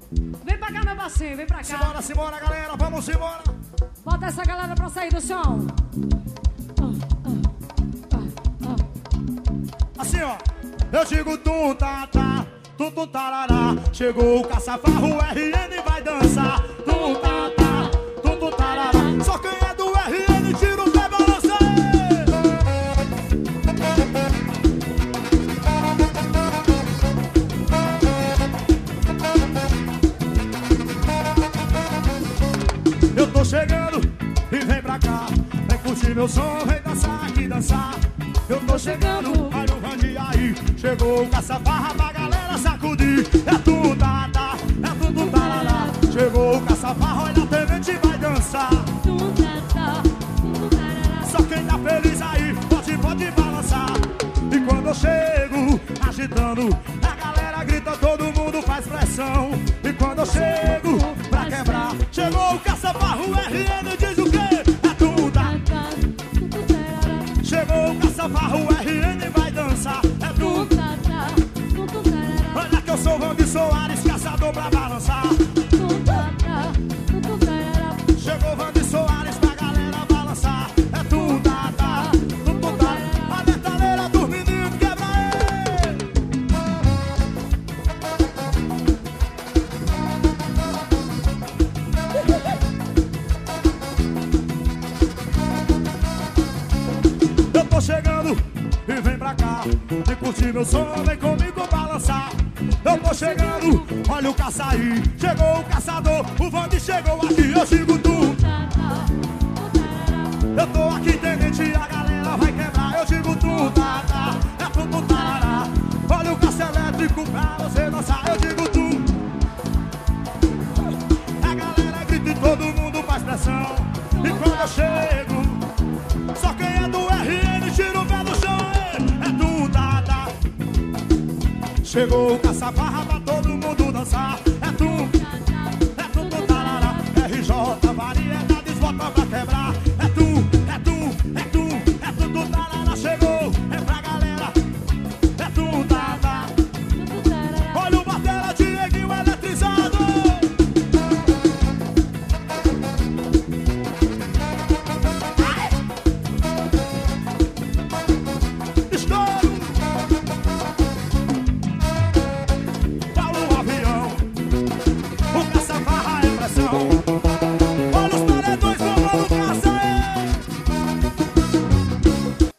Vem pra cá, meu bacinho, vem pra cá. Simbora, simbora, galera, vamos embora. Bota essa galera pra sair do chão. Assim, ó. Eu digo tum, tá, tá, tum, tum, tarará. Chegou o caça-farro, o RN vai dançar. Tum, tá, tá, tum, tum, tarará. Só quem é do RN tira o pé, balança. Eu tô chegando e vem pra cá. Vem curtir meu som, vem dançar aqui, dançar. Eu tô chegando, olha o Randy aí. Chegou o caça-farra pra galera sacudir. É tudo, tá, tá, é tudo, tarará. Chegou o caça-farra, olha a tenente vai dançar. Só quem tá feliz aí, pode balançar. E quando eu chego, agitando, a galera grita, todo mundo faz pressão. E quando eu chego, pra quebrar, chegou o caça-farra, o RN diz o quê? É tudo, tá. Chegou o caça-farra, o RN vai dançar. É tudo. Olha que eu sou o Randy Soares, caçador pra balançar. Chegou o Randy Soares pra galera balançar. É tudo, tá, tá, tudo, tá. A metaleira dos meninos, quebra ele. Eu tô chegando e vem pra cá. E curtir meu som, vem comigo balançar. Eu tô chegando, olha o caça aí. Chegou o caçador, o Vandy chegou aqui. Eu digo tu. Eu tô aqui, tenente, a galera vai quebrar. Eu digo tu, tá, tá, é tudo, tarará. Olha o caça elétrico pra você dançar. Eu digo tu. A galera grita e todo mundo faz pressão. E quando eu chego, só quem é do RN tira o pé do chão. É tu, tá, tá. Chegou o caça-farra pra todo mundo dançar. É tu.